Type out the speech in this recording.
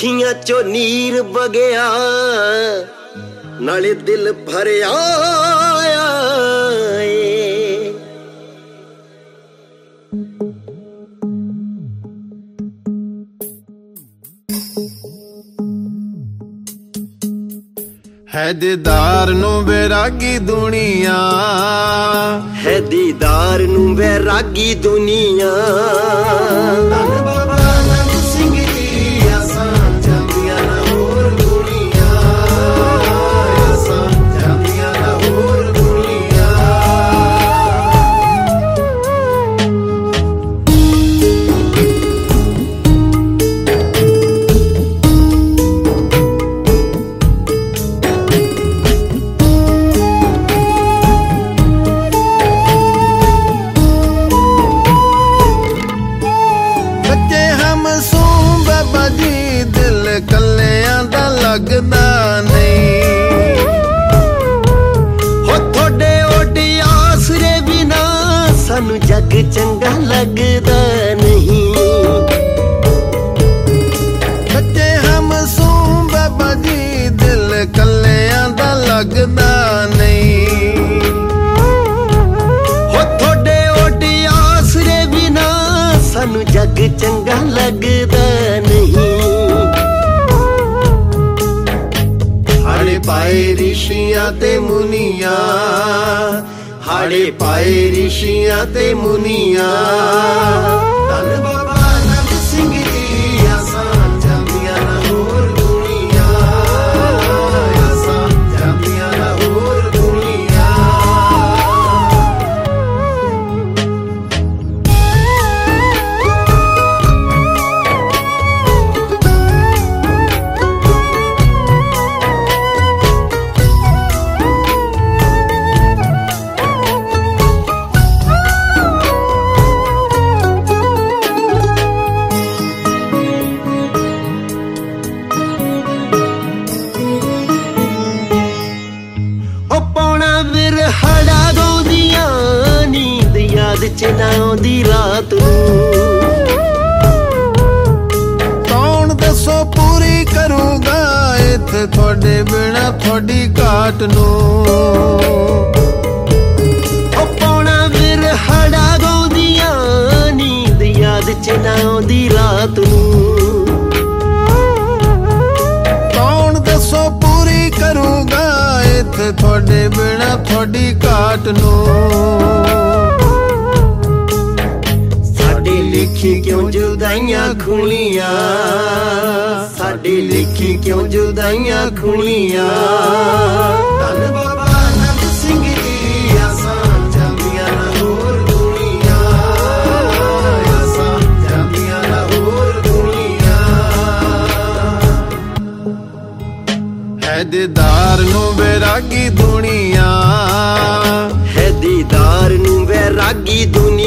ਅੱਖੀਆਂ ਚੋਂ ਨੀਰ ਵਗਿਆ ਨਾਲੇ ਦਿਲ ਭਰਿਆ ਏ। ਹੈ ਦੀਦਾਰ ਨੂੰ ਵੈਰਾਗੀ ਦੁਨੀਆ, ਹੈ ਦੀਦਾਰ ਨੂੰ ਵੈਰਾਗੀ ਦੁਨੀਆ। ਕੱਲਿਆਂ ਦਾ ਲੱਗਦਾ ਨਹੀਂ ਹੋ ਤੁਹਾਡੇ ਓਡੇ ਆਸਰੇ ਬਿਨਾ ਸਾਨੂੰ ਜੱਗ ਚੰਗਾ ਲੱਗਦਾ ਨਹੀਂ। ਬੱਚੇ ਹਮਸੂਮ ਬਾਬਾ ਜੀ ਦਿਲ ਕੱਲਿਆਂ ਦਾ ਲੱਗਦਾ ਨਹੀਂ। ਹੋ ਤੁਹਾਡੇ ਓਡੇ ਆਸਰੇ ਬਿਨਾ ਸਾਨੂੰ ਜੱਗ ਚੰਗਾ ਲੱਗਦਾ ਨਹੀਂ। ਹਾੜੇ ਪਾਏ ਰਿਸ਼ੀਆਂ ਤੇ ਮੁਨੀਆਂ, ਹਾੜੇ ਪਾਏ ਰਿਸ਼ੀਆਂ ਤੇ ਮੁਨੀਆਂ। ਧੰਨ ਬਾਬਾ ਨੰਦ ਸਿੰਘ ਜੀ ਆਸਾਂ ਜਾਂਦੀਆਂ ਨਾ ਹੋਰ ਦੁਨੀਆ, ਆਸਾਂ ਜਾਂਦੀਆਂ ਨਾ ਹੋਰ ਦੁਨੀਆ। ਹੜਾ ਗਾਉਂਦੀਆਂ ਨੀਂਦ ਯਾਦ ਚ ਨਾ ਆਉਂਦੀ ਰਾਤ ਨੂੰ। ਕੌਣ ਦੱਸੋ ਪੂਰੀ ਕਰੂਗਾ ਇੱਥੇ ਤੁਹਾਡੇ ਬਿਨਾ ਤੁਹਾਡੀ ਘਾਟ ਨੂੰ। ਉਹ ਪੌਣਾ ਫਿਰ ਹੜਾ ਗਾਉਂਦੀਆਂ ਨੀਂਦ ਯਾਦ ਚ ਨਾ ਆਉਂਦੀ ਰਾਤ ਨੂੰ। ਕੌਣ ਦੱਸੋ ਪੂਰੀ ਕਰੂਗਾ ਇੱਥੇ ਤੁਹਾਡੇ ਬਿਨਾ ਤੁਹਾਡੀ ਘਾਟ ਨੂੰ। ਸਾਡੀ ਲਿਖੀ ਕਿਉਂ ਜੁਦਾਈਆਂ ਖੁਣੀਆਂ, ਸਾਡੀ ਲਿਖੀ ਕਿਉਂ ਜੁਦਾਈਆਂ ਖੁਣੀਆਂ। ਧੰਨ ਬਾਬਾ ਨੰਦ ਸਿੰਘ ਜੀ ਆਸਾਂ ਜਾਂਦੀਆਂ ਨਾ ਹੋਰ ਦੁਨੀਆ, ਆਸਾਂ ਜਾਂਦੀਆਂ ਨਾ ਹੋਰ ਦੁਨੀਆ। ਹੈ ਦੀਦਾਰ ਨੂੰ ਵੈਰਾਗੀ ਦੁਨੀਆ, ਹੈ ਦੀਦਾਰ ਨੂੰ ਵੈਰਾਗੀ ਦੁਨੀਆ।